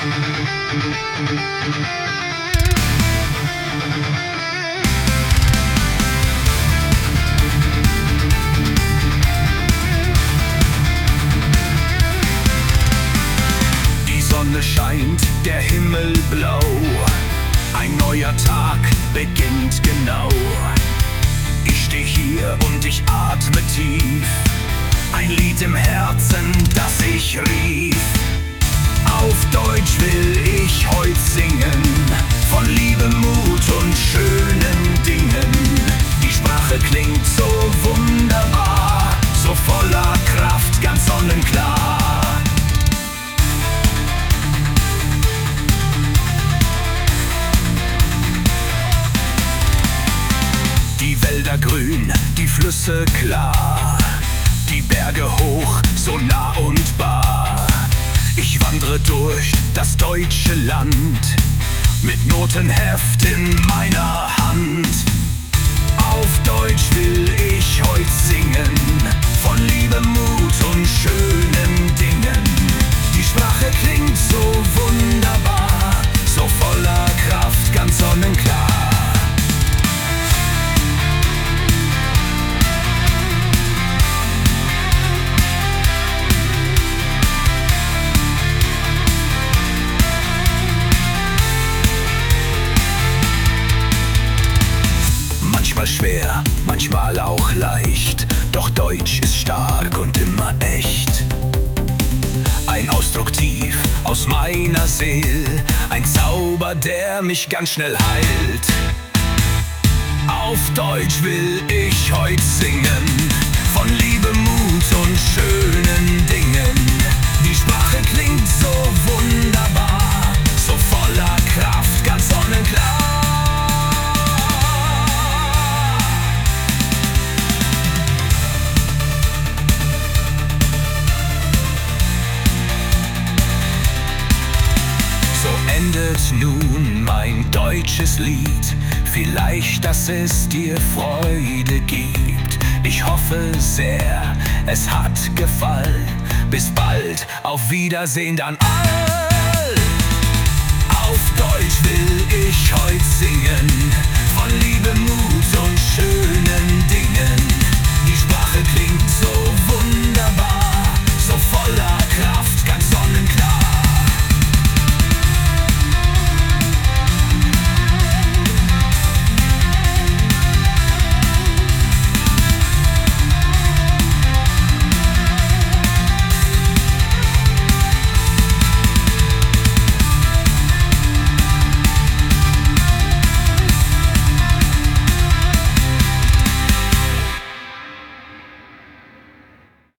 Die Sonne scheint, der Himmel blau, ein neuer Tag beginnt genau. Ich steh hier und ich atme tief, ein Lied im Herzen, das ich rief. Auf Deutsch will ich heut singen, von Liebe, Mut und schönen Dingen. Die Sprache klingt so wunderbar, so voller Kraft, ganz sonnenklar. Die Wälder grün, die Flüsse klar, die Berge hoch, so nah und bar. Ich wandre durch das deutsche Land mit Notenheft in meiner Hand. Auf Deutsch will ich heut singen, von Liebe, Mut und schönen Dingen. Die Sprache klingt so wunderbar, so voller Kraft, ganz sonnenklar. Manchmal schwer, manchmal auch leicht, doch Deutsch ist stark und immer echt. Ein Ausdruck tief aus meiner Seele, ein Zauber, der mich ganz schnell heilt. Auf Deutsch will ich heut singen, von Liebe, Mut und schönen Dingen. Die Sprache klingt so wunderbar, so voller Kraft, ganz sonnenklar. Endet nun mein deutsches Lied, vielleicht, dass es dir Freude gibt. Ich hoffe sehr, es hat gefallen. Bis bald, auf Wiedersehen dann all. Auf Deutsch will ich heut singen, von Liebe, Mut und schönen Dingen. Die Sprache klingt so wunderbar, so voller Kraft.